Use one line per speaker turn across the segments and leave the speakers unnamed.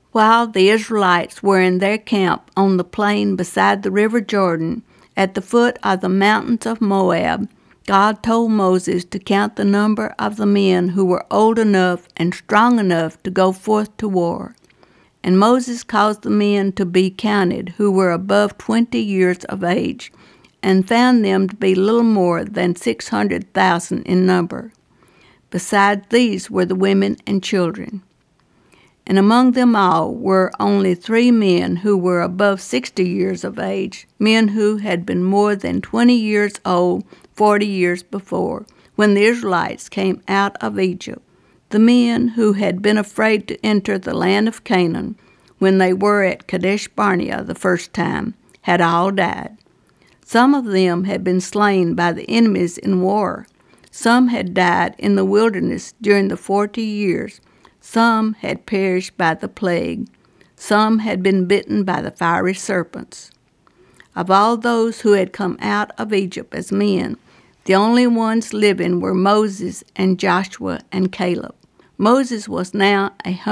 While the Israelites were in their camp on the plain beside the river Jordan, at the foot of the mountains of Moab, God told Moses to count the number of the men who were old enough and strong enough to go forth to war. And Moses caused the men to be counted who were above 20 years of age, and found them to be little more than 600,000 in number. Besides these were the women and children. And among them all were only 3 men who were above 60 years of age, men who had been more than 20 years old 40 years before, when the Israelites came out of Egypt. The men who had been afraid to enter the land of Canaan when they were at Kadesh Barnea the first time had all died. Some of them had been slain by the enemies in war. Some had died in the wilderness during the 40 years. Some had perished by the plague. Some had been bitten by the fiery serpents. Of all those who had come out of Egypt as men, the only ones living were Moses and Joshua and Caleb. Moses was now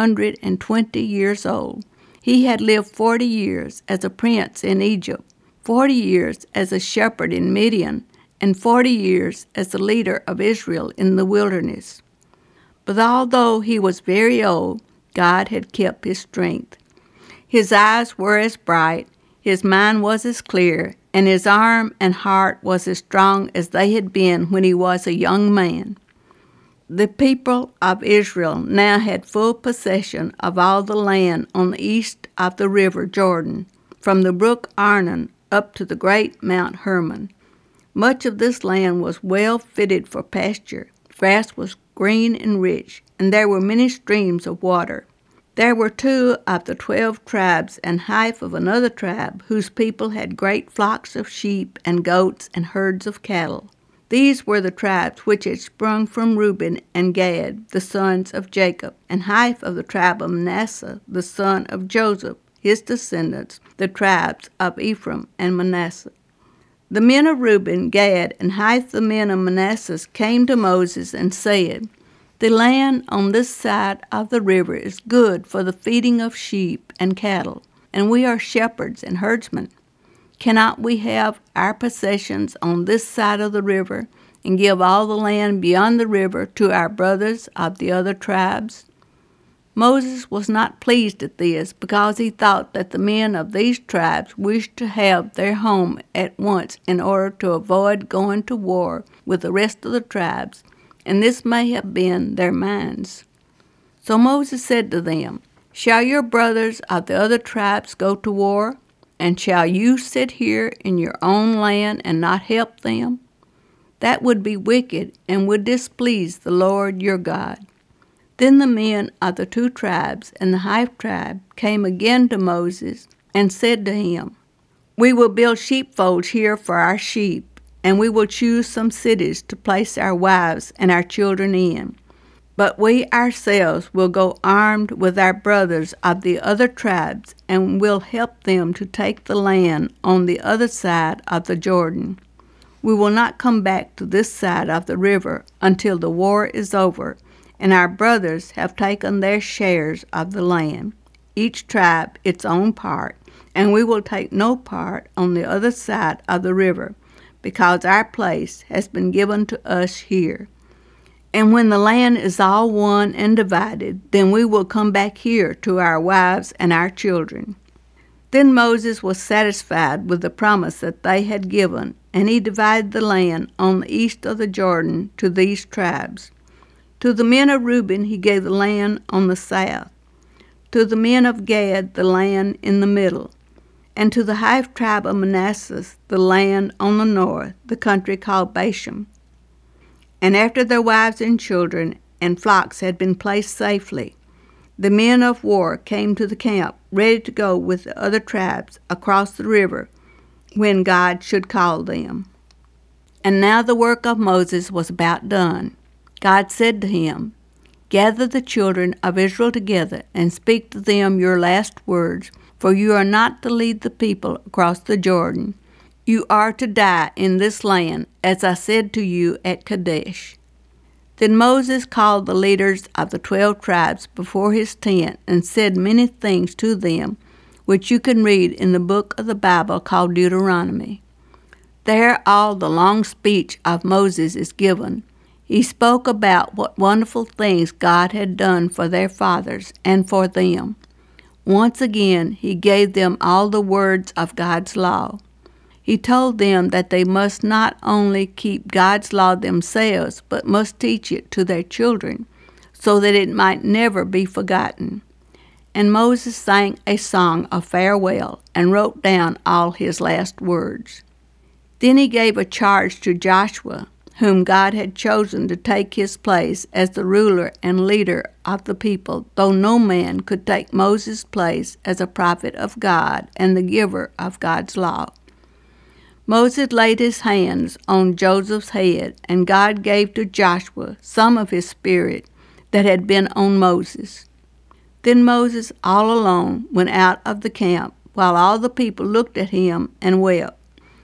120 years old. He had lived 40 years as a prince in Egypt, 40 years as a shepherd in Midian, and 40 years as the leader of Israel in the wilderness. But although he was very old, God had kept his strength. His eyes were as bright, his mind was as clear, and his arm and heart was as strong as they had been when he was a young man. The people of Israel now had full possession of all the land on the east of the river Jordan, from the brook Arnon up to the great Mount Hermon. Much of this land was well fitted for pasture. Grass was green and rich, and there were many streams of water. There were 2 of the 12 tribes and half of another tribe whose people had great flocks of sheep and goats and herds of cattle. These were the tribes which had sprung from Reuben and Gad, the sons of Jacob, and half of the tribe of Manasseh, the son of Joseph, his descendants, the tribes of Ephraim and Manasseh. The men of Reuben, Gad, and half the men of Manasseh came to Moses and said, "The land on this side of the river is good for the feeding of sheep and cattle, and we are shepherds and herdsmen. Cannot we have our possessions on this side of the river and give all the land beyond the river to our brothers of the other tribes?" Moses was not pleased at this, because he thought that the men of these tribes wished to have their home at once in order to avoid going to war with the rest of the tribes, and this may have been their minds. So Moses said to them, "Shall your brothers of the other tribes go to war? And shall you sit here in your own land and not help them? That would be wicked and would displease the Lord your God." Then the men of the 2 tribes and the half tribe came again to Moses and said to him, "We will build sheepfolds here for our sheep, and we will choose some cities to place our wives and our children in. But we ourselves will go armed with our brothers of the other tribes, and will help them to take the land on the other side of the Jordan. We will not come back to this side of the river until the war is over, and our brothers have taken their shares of the land, each tribe its own part, and we will take no part on the other side of the river, because our place has been given to us here. And when the land is all won and divided, then we will come back here to our wives and our children." Then Moses was satisfied with the promise that they had given, and he divided the land on the east of the Jordan to these tribes. To the men of Reuben he gave the land on the south, to the men of Gad the land in the middle, and to the half tribe of Manasseh the land on the north, the country called Bashan. And after their wives and children and flocks had been placed safely, the men of war came to the camp, ready to go with the other tribes across the river when God should call them. And now the work of Moses was about done. God said to him, "Gather the children of Israel together and speak to them your last words, for you are not to lead the people across the Jordan. You are to die in this land, as I said to you at Kadesh." Then Moses called the leaders of the 12 tribes before his tent and said many things to them, which you can read in the book of the Bible called Deuteronomy. There all the long speech of Moses is given. He spoke about what wonderful things God had done for their fathers and for them. Once again, he gave them all the words of God's law. He told them that they must not only keep God's law themselves, but must teach it to their children, so that it might never be forgotten. And Moses sang a song of farewell and wrote down all his last words. Then he gave a charge to Joshua, whom God had chosen to take his place as the ruler and leader of the people, though no man could take Moses' place as a prophet of God and the giver of God's law. Moses laid his hands on Joseph's head, and God gave to Joshua some of his spirit that had been on Moses. Then Moses, all alone, went out of the camp, while all the people looked at him and wept.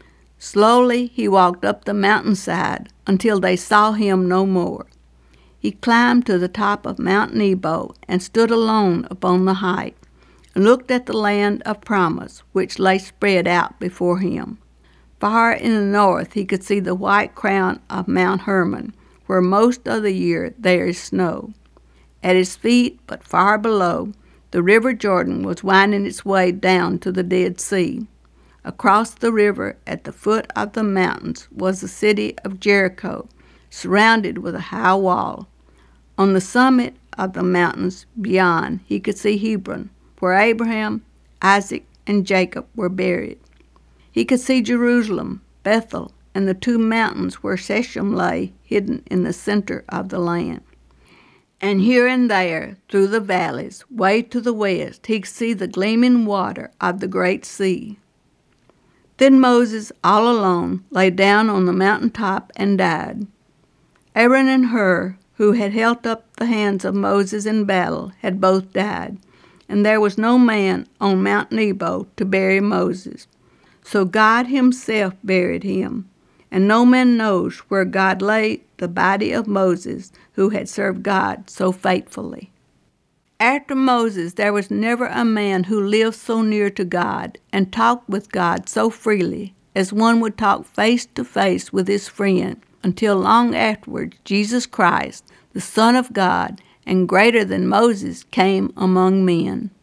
Slowly he walked up the mountainside until they saw him no more. He climbed to the top of Mount Nebo and stood alone upon the height, and looked at the land of promise, which lay spread out before him. Far in the north he could see the white crown of Mount Hermon, where most of the year there is snow. At his feet, but far below, the river Jordan was winding its way down to the Dead Sea. Across the river, at the foot of the mountains, was the city of Jericho, surrounded with a high wall. On the summit of the mountains beyond, he could see Hebron, where Abraham, Isaac, and Jacob were buried. He could see Jerusalem, Bethel, and the 2 mountains where Shechem lay hidden in the center of the land. And here and there, through the valleys, way to the west, he could see the gleaming water of the great sea. Then Moses, all alone, lay down on the mountain top and died. Aaron and Hur, who had held up the hands of Moses in battle, had both died, and there was no man on Mount Nebo to bury Moses. So God himself buried him, and no man knows where God laid the body of Moses, who had served God so faithfully. After Moses, there was never a man who lived so near to God and talked with God so freely as one would talk face to face with his friend, until long afterwards Jesus Christ, the Son of God, and greater than Moses, came among men.